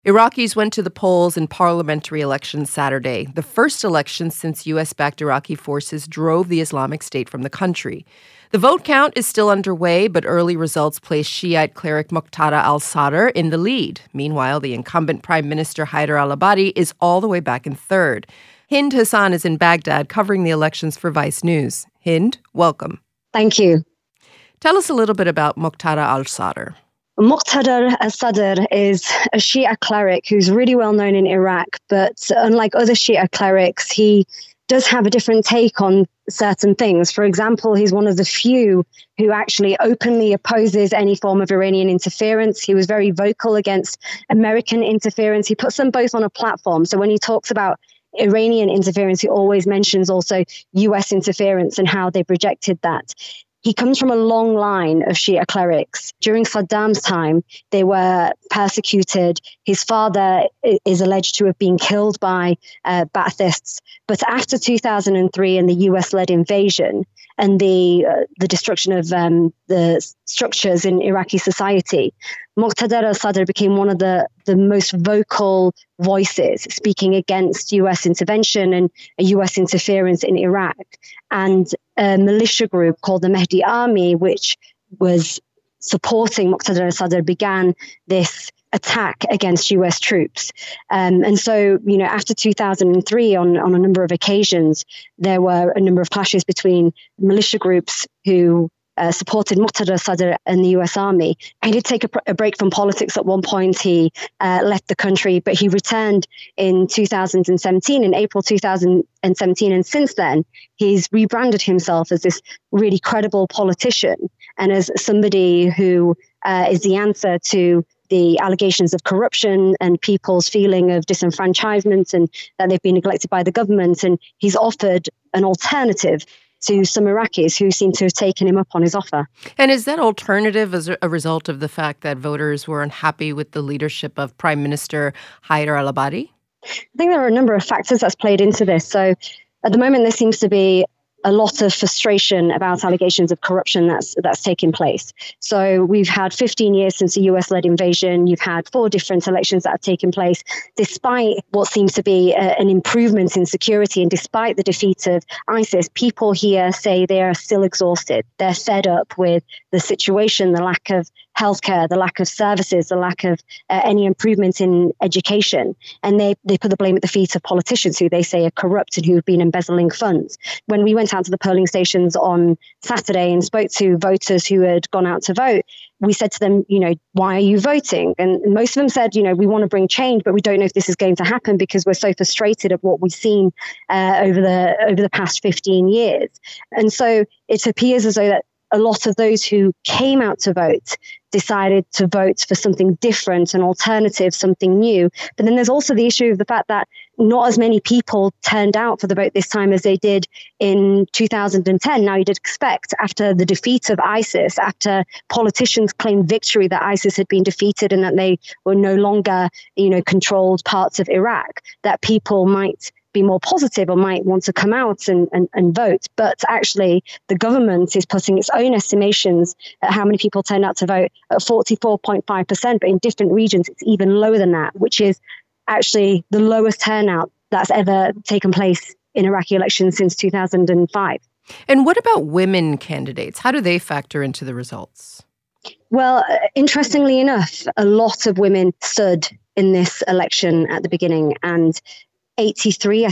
Iraqis went to the polls in parliamentary elections Saturday, the first election since U.S.-backed Iraqi forces drove the Islamic State from the country. The vote count is still underway, but early results place Shiite cleric Muqtada al-Sadr in the lead. Meanwhile, the incumbent Prime Minister Haider al-Abadi is all the way back in third. Hind Hassan is in Baghdad covering the elections for Vice News. Hind, welcome. Thank you. Tell us a little bit about Muqtada al-Sadr. Muqtada al-Sadr is a Shia cleric who's really well known in Iraq, but unlike other Shia clerics, he does have a different take on certain things. For example, he's one of the few who actually openly opposes any form of Iranian interference. He was very vocal against American interference. He puts them both on a platform. So when he talks about Iranian interference, he always mentions also US interference and how they projected that. He comes from a long line of Shia clerics. During Saddam's time, they were persecuted. His father is alleged to have been killed by Ba'athists. But after 2003 and the US-led invasion and the destruction of the structures in Iraqi society, Muqtada al-Sadr became one of the most vocal voices speaking against US intervention and US interference in Iraq. And a militia group called the Mahdi Army, which was supporting Muqtada al-Sadr, began this attack against US troops. And so, after 2003, on a number of occasions, there were a number of clashes between militia groups who supported Muqtada al-Sadr and the US Army. He did take a break from politics at one point. He left the country, but he returned in 2017, in April 2017. And since then, he's rebranded himself as this really credible politician and as somebody who is the answer to the allegations of corruption and people's feeling of disenfranchisement and that they've been neglected by the government. And he's offered an alternative to some Iraqis who seem to have taken him up on his offer. And is that alternative as a result of the fact that voters were unhappy with the leadership of Prime Minister Haider al-Abadi? I think there are a number of factors that's played into this. So at the moment, there seems to be a lot of frustration about allegations of corruption that's taken place. So we've had 15 years since the US-led invasion. You've had 4 different elections that have taken place. Despite what seems to be an improvement in security and despite the defeat of ISIS, people here say they are still exhausted. They're fed up with the situation, the lack of healthcare, the lack of services, the lack of any improvement in education. And they put the blame at the feet of politicians who they say are corrupt and who have been embezzling funds. When we went out to the polling stations on Saturday and spoke to voters who had gone out to vote, we said to them, why are you voting? And most of them said, we want to bring change, but we don't know if this is going to happen because we're so frustrated at what we've seen over the past 15 years. And so it appears as though that a lot of those who came out to vote decided to vote for something different, an alternative, something new. But then there's also the issue of the fact that not as many people turned out for the vote this time as they did in 2010. Now, you did expect after the defeat of ISIS, after politicians claimed victory that ISIS had been defeated and that they were no longer, controlled parts of Iraq, that people might be more positive or might want to come out and vote. But actually, the government is putting its own estimations at how many people turned out to vote at 44.5%. But in different regions, it's even lower than that, which is actually the lowest turnout that's ever taken place in Iraqi elections since 2005. And what about women candidates? How do they factor into the results? Well, interestingly enough, a lot of women stood in this election at the beginning, and 83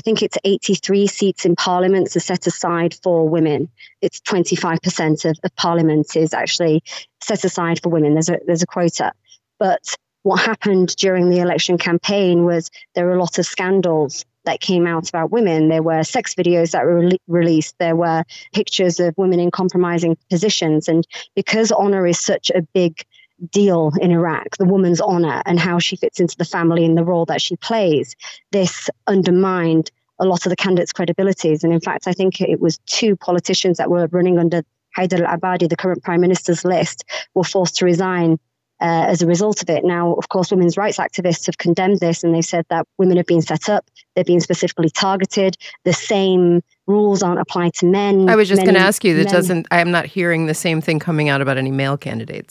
seats in parliament are set aside for women. It's 25% of parliament is actually set aside for women. There's a quota. But what happened during the election campaign was there were a lot of scandals that came out about women. There were sex videos that were released. There were pictures of women in compromising positions. And because honor is such a big deal in Iraq, the woman's honor and how she fits into the family and the role that she plays, this undermined a lot of the candidates' credibilities. And in fact, I think it was 2 politicians that were running under Haider al-Abadi, the current prime minister's list, were forced to resign as a result of it. Now, of course, women's rights activists have condemned this, and they said that women have been set up, they're being specifically targeted, the same rules aren't applied to men. I was just going to ask you, I'm not hearing the same thing coming out about any male candidates.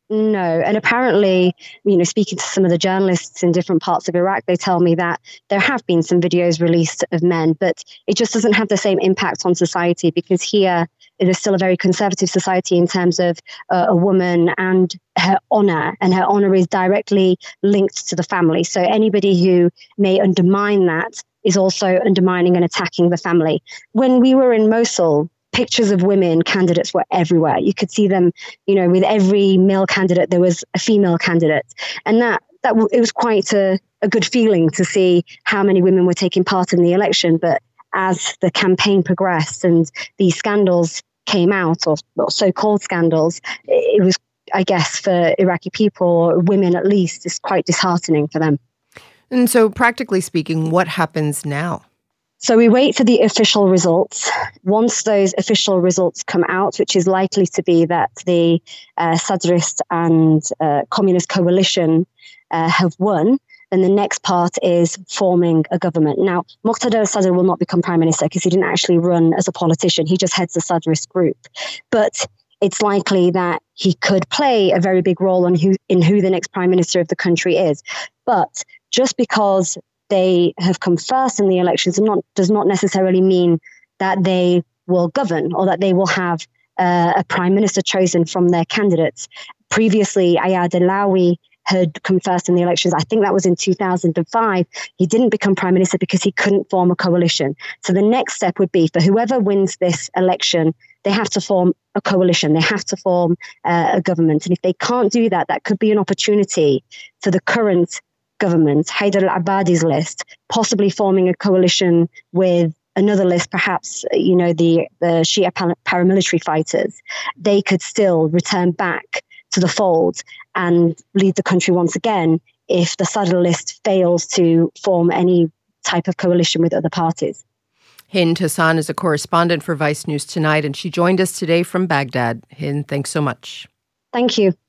No. And apparently, speaking to some of the journalists in different parts of Iraq, they tell me that there have been some videos released of men, but it just doesn't have the same impact on society, because here it is still a very conservative society in terms of a woman and her honor, and her honor is directly linked to the family. So anybody who may undermine that is also undermining and attacking the family. When we were in Mosul, pictures of women candidates were everywhere. You could see them, with every male candidate, there was a female candidate. And it was quite a good feeling to see how many women were taking part in the election. But as the campaign progressed and these scandals came out, or so-called scandals, it was, I guess, for Iraqi people, or women at least, it's quite disheartening for them. And so practically speaking, what happens now? So we wait for the official results. Once those official results come out, which is likely to be that the Sadrist and Communist coalition have won, then the next part is forming a government. Now, Muqtada al-Sadr will not become prime minister because he didn't actually run as a politician. He just heads the Sadrist group. But it's likely that he could play a very big role in who the next prime minister of the country is. But just because they have come first in the elections does not necessarily mean that they will govern, or that they will have a prime minister chosen from their candidates. Previously, Ayad Allawi had come first in the elections. I think that was in 2005. He didn't become prime minister because he couldn't form a coalition. So the next step would be for whoever wins this election, they have to form a coalition. They have to form a government. And if they can't do that, that could be an opportunity for the current government, Haider al-Abadi's list, possibly forming a coalition with another list, perhaps, the Shia paramilitary fighters. They could still return back to the fold and lead the country once again if the Sadr list fails to form any type of coalition with other parties. Hind Hassan is a correspondent for Vice News Tonight, and she joined us today from Baghdad. Hind, thanks so much. Thank you.